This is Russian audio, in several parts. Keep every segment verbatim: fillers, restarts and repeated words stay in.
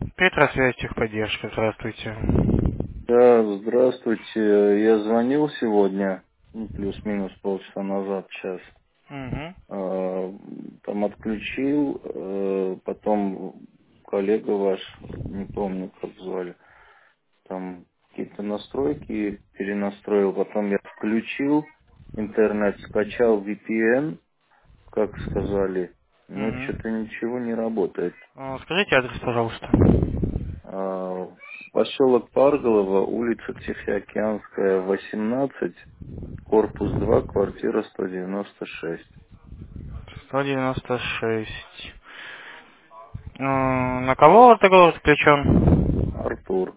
Петросвязь, техподдержка, здравствуйте. Да, здравствуйте. Я звонил сегодня, ну, плюс-минус полчаса назад, час. Угу. А, Там отключил, э, потом коллега ваш, не помню, как звали, там какие-то настройки перенастроил, потом я включил интернет, скачал ви пи эн, как сказали, но что-то Угу. ничего не работает. Скажите адрес, пожалуйста. А, Поселок Парголово, улица Тихоокеанская, восемнадцать, корпус два, квартира сто девяносто шесть. сто девяносто шесть. М, На кого договор заключен? Артур.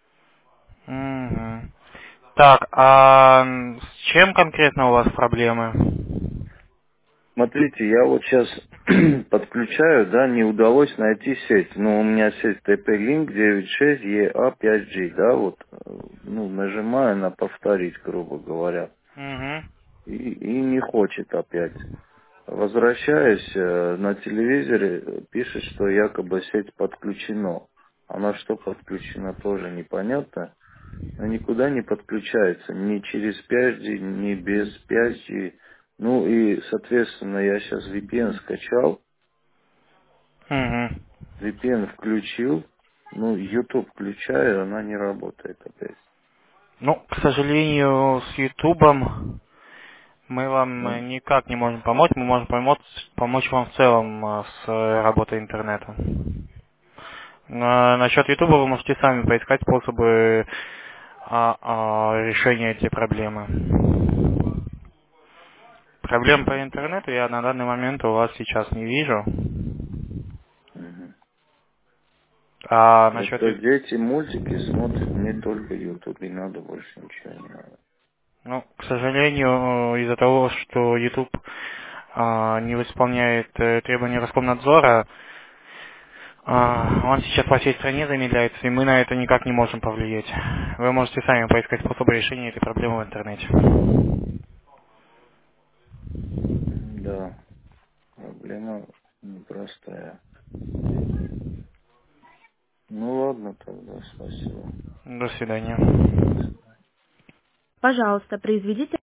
Угу. Так, а с чем конкретно у вас проблемы? Смотрите, я вот сейчас подключаю, да, не удалось найти сеть. Ну, у меня сеть ти пи-Link девять шесть и а пять джи, да, вот, э, ну, нажимаю на повторить, грубо говоря, Угу. и, и не хочет опять. Возвращаясь э, на телевизоре, э, пишет, что якобы сеть подключена. А на что подключена, тоже непонятно. Но никуда не подключается. Ни через пять джи, ни без пять джи. Ну и, соответственно, я сейчас ви пи эн скачал, Угу. ви пи эн включил. Ну, YouTube включаю, она не работает опять. Ну, к сожалению, с Ютубом мы вам э, Ну, никак не можем помочь. Мы можем помочь, помочь вам в целом э, с э, работой интернета. На- насчет Ютуба вы можете сами поискать способы а, а, решения этой проблемы. Проблем по мгм, интернету я на данный момент у вас сейчас не вижу. мгм. А насчет Это Ю- дети мультики смотрят не только YouTube, и надо больше ничего не надо. ну, к сожалению, из-за того, что YouTube а, не исполняет э, требования Роскомнадзора, а, он сейчас по всей стране замедляется, и мы на это никак не можем повлиять. Вы можете сами поискать способы решения этой проблемы в интернете. М, Да, проблема непростая. Ну ладно тогда, спасибо. До свидания. До свидания. Пожалуйста, произведите